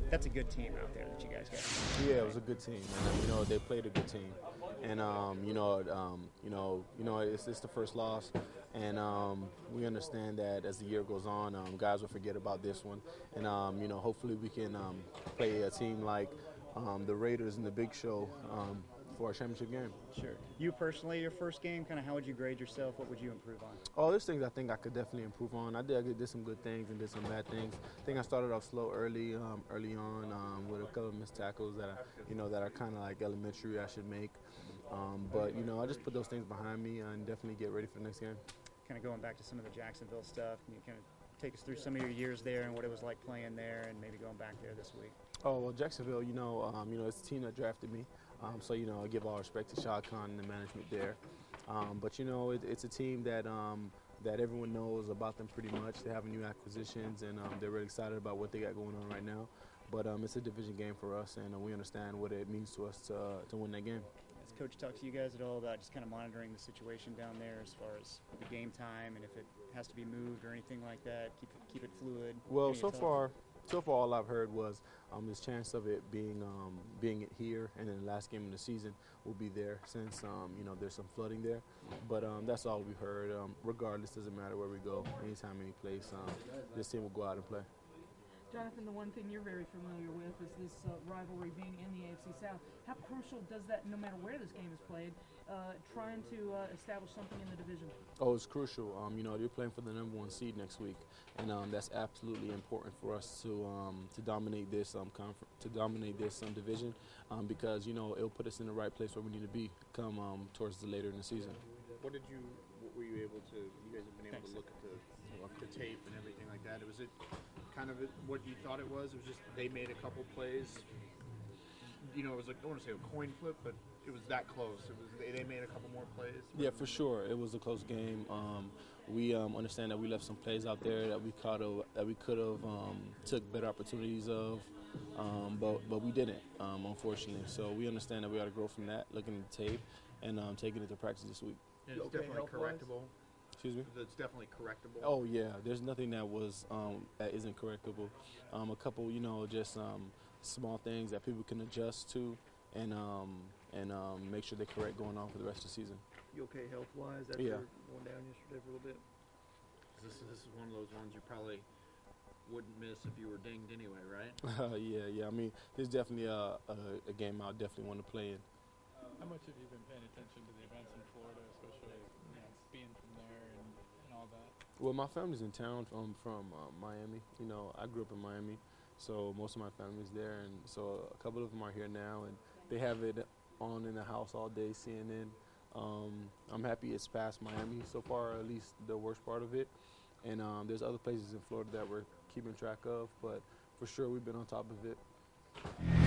That's a good team out there that you guys got. Yeah, it was a good team, and they played a good team, and it's the first loss, and we understand that as the year goes on, guys will forget about this one, and hopefully we can play a team like the Raiders in the Big Show for our championship game. Sure. You personally, your first game, kind of how would you grade yourself? What would you improve on? Oh, there's things I think I could definitely improve on. I did some good things and did some bad things. I think I started off slow early on with a couple of missed tackles that are kind of like elementary I should make. But I just put those things behind me and definitely get ready for the next game. Kind of going back to some of the Jacksonville stuff, can you kind of take us through some of your years there and what it was like playing there, and maybe going back there this week? Oh well, Jacksonville, it's a team that drafted me, so I give all respect to Shad Khan and the management there. But it's a team that everyone knows about them pretty much. They have new acquisitions, and they're really excited about what they got going on right now. But it's a division game for us, and we understand what it means to us to win that game. Has Coach talked to you guys at all about just kind of monitoring the situation down there as far as the game time and if it has to be moved or anything like that? Keep it fluid. Well, so far all I've heard was this chance of it being here, and then the last game of the season will be there since there's some flooding there. But that's all we've heard. Regardless, doesn't matter where we go, anytime, any place, this team will go out and play. Jonathan, the one thing you're very familiar with is this rivalry being in the AFC South. How crucial does that, no matter where this game is played, trying to establish something in the division? Oh, it's crucial. They're playing for the #1 seed next week, and that's absolutely important for us to dominate this division, because it'll put us in the right place where we need to be come towards the later in the season. What were you able to? You guys have been able to look at the tape and everything like that. Was it kind of what you thought it was? It was just they made a couple plays. It was like, I don't want to say a coin flip, but it was that close. It was they made a couple more plays. Yeah, for sure. It was a close game. We understand that we left some plays out there that we could have took better opportunities of, but we didn't, unfortunately. So we understand that we got to grow from that, looking at the tape, and taking it to practice this week. And it's definitely correctable. Excuse me? It's definitely correctable. Oh yeah, there's nothing that isn't correctable. A couple, just small things that people can adjust to, and make sure they correct going on for the rest of the season. You okay health-wise after going down yesterday for a little bit? This is one of those ones you probably wouldn't miss if you were dinged anyway, right? Yeah. I mean, there's definitely a game I definitely want to play in. How much have you been paying attention to the events in Florida, especially being from there and all that? Well, my family's in town from Miami. I grew up in Miami, so most of my family's there, and so a couple of them are here now, and they have it on in the house all day, CNN. I'm happy it's past Miami so far, at least the worst part of it. And there's other places in Florida that we're keeping track of, but for sure we've been on top of it.